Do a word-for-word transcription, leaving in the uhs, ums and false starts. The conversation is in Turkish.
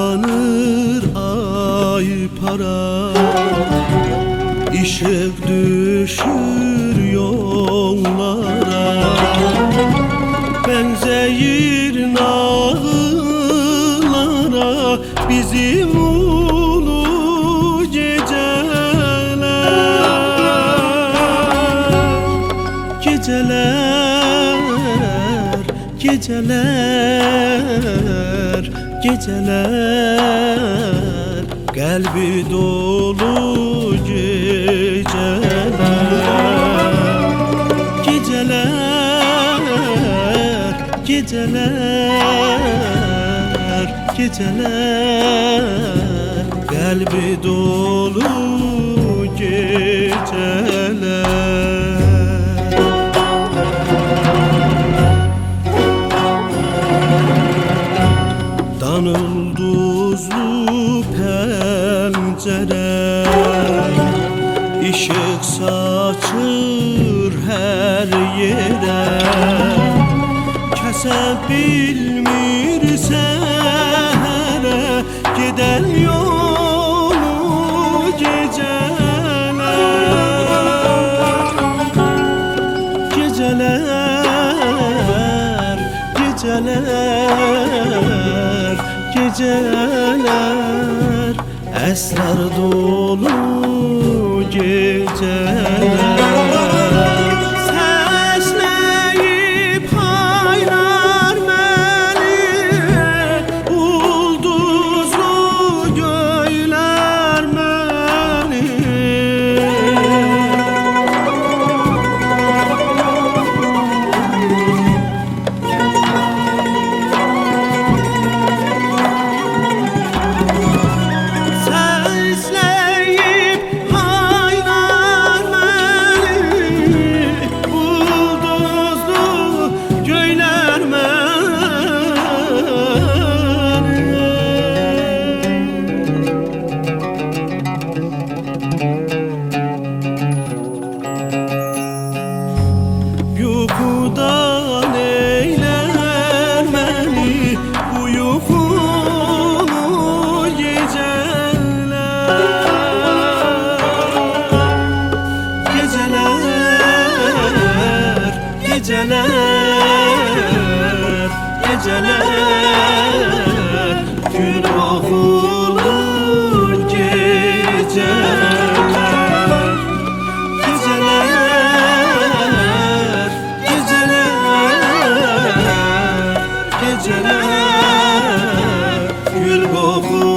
Uzanır ay para, ışık düşür yollara. Benzeyir nağlara bizim ulu geceler. Geceler, geceler, geceler, kalbi dolu geceler. Geceler, geceler, geceler, kalbi dolu geceler. Danılduzlu pencere, ışık saçır her yere. Kese bilmir sehere, giden yolu geceler. Geceler, geceler, geceler, esrar dolu geceler. Sesleyip hayrar məni, ulduzlu göylər məni. Yuxudan eyler məni bu yuxulu geceler. Geceler, geceler, geceler, gün oxulur geceler. Geceler, geceler, geceler, gül kokulu